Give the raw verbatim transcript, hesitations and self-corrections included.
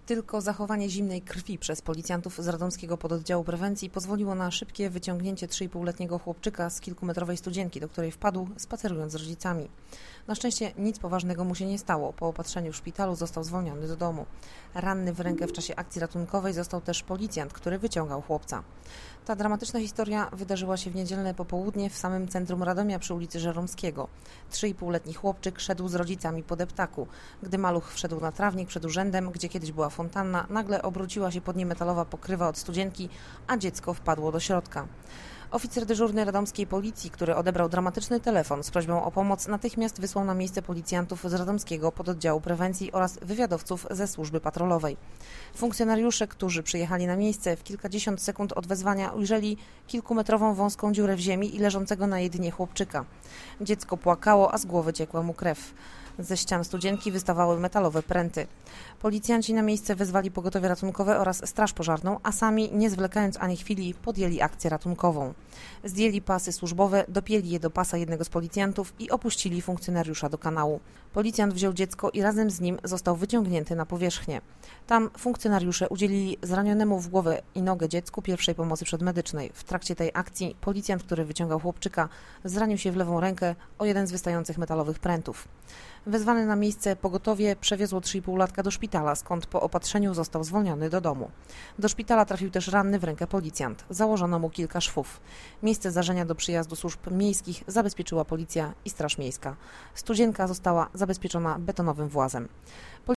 Tylko zachowanie zimnej krwi przez policjantów z radomskiego pododdziału prewencji pozwoliło na szybkie wyciągnięcie trzyipółletniego chłopczyka z kilkumetrowej studzienki, do której wpadł, spacerując z rodzicami. Na szczęście nic poważnego mu się nie stało. Po opatrzeniu w szpitalu został zwolniony do domu. Ranny w rękę w czasie akcji ratunkowej został też policjant, który wyciągał chłopca. Ta dramatyczna historia wydarzyła się w niedzielne popołudnie w samym centrum Radomia przy ulicy Żeromskiego. Trzyipółletni chłopczyk szedł z rodzicami po deptaku. Gdy maluch wszedł na trawnik przed urzędem, gdzie kiedyś była fontanna, nagle obróciła się pod nim metalowa pokrywa od studzienki, a dziecko wpadło do środka. Oficer dyżurny radomskiej policji, który odebrał dramatyczny telefon z prośbą o pomoc, natychmiast wysłał na miejsce policjantów z radomskiego pododdziału prewencji oraz wywiadowców ze służby patrolowej. Funkcjonariusze, którzy przyjechali na miejsce, w kilkadziesiąt sekund od wezwania ujrzeli kilkumetrową wąską dziurę w ziemi i leżącego na jej dnie chłopczyka. Dziecko płakało, a z głowy ciekła mu krew. Ze ścian studzienki wystawały metalowe pręty. Policjanci na miejsce wezwali pogotowie ratunkowe oraz straż pożarną, a sami, nie zwlekając ani chwili, podjęli akcję ratunkową. Zdjęli pasy służbowe, dopięli je do pasa jednego z policjantów i opuścili funkcjonariusza do kanału. Policjant wziął dziecko i razem z nim został wyciągnięty na powierzchnię. Tam funkcjonariusze udzielili zranionemu w głowę i nogę dziecku pierwszej pomocy przedmedycznej. W trakcie tej akcji policjant, który wyciągał chłopczyka, zranił się w lewą rękę o jeden z wystających metalowych prętów. Wezwane na miejsce pogotowie przewiozło trzyipółlatka do szpitala, skąd po opatrzeniu został zwolniony do domu. Do szpitala trafił też ranny w rękę policjant. Założono mu kilka szwów. Miejsce zdarzenia do przyjazdu służb miejskich zabezpieczyła policja i straż miejska. Studzienka została zabezpieczona betonowym włazem.